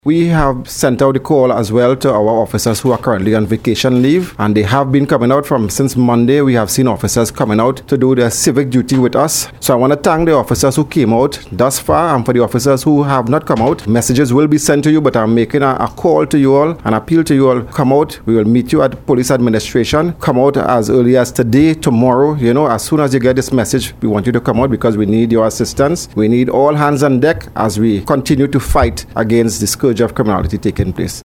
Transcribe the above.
We have sent out a call as well to our officers who are currently on vacation leave, and they have been coming out since Monday. We have seen officers coming out to do their civic duty with us. So I want to thank the officers who came out thus far, and for the officers who have not come out, messages will be sent to you, but I'm making a call to you all, an appeal to you all. Come out. We will meet you at police administration. Come out as early as today, tomorrow. As soon as you get this message, we want you to come out because we need your assistance. We need all hands on deck as we continue to fight against this scourge of criminality taking place.